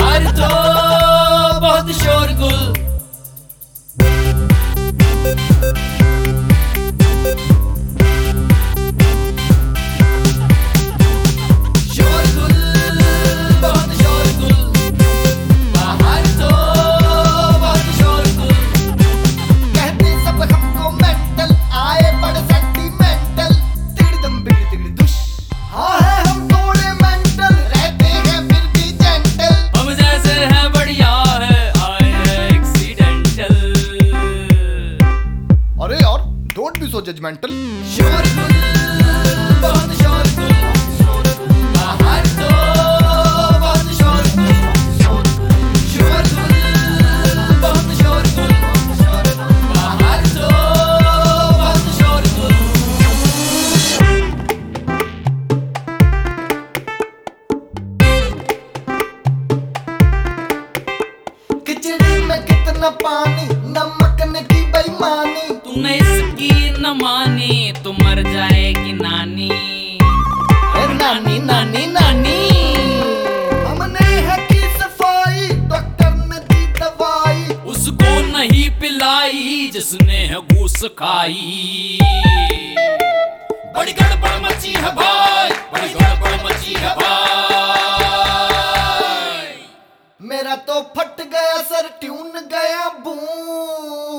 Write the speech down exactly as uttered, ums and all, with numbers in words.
बाहर तो बहुत शोरगुल, शोरगुल बहुत शोरगुल, बाहर तो बहुत शोरगुल। कहते सब हमको मेंटल, आए बड़े सेंटिमेंटल, तिगड़म बिगड़ तिगड़ दुश। हाँ है हम थोड़े मेंटल, रहते हैं फिर भी जेंटल। हम जैसे हैं बढ़िया है, आए हैं एक्सीडेंटल। अरे यार डोंट बी सो जजमेंटल। शोरगुल बहुत शोरगुल, बाहर तो बहुत शोरगुल, शोरगुल बहुत शोरगुल, बाहर तो बहुत शोरगुल। खिचड़ी में कितना पानी, नमक ने की बेईमानी। तूने इसकी न मानी तो मर जाएगी नानी। ए नानी नानी नानी, हमने है की सफाई, डॉक्टर ने दी दवाई। उसको नहीं पिलाई जिसने है घूस खाई। बड़ी गड़बड़ मची है भाई, बड़ी गड़बड़ मची है भाई। मेरा तो फट गया सर, ट्यून गया बूं।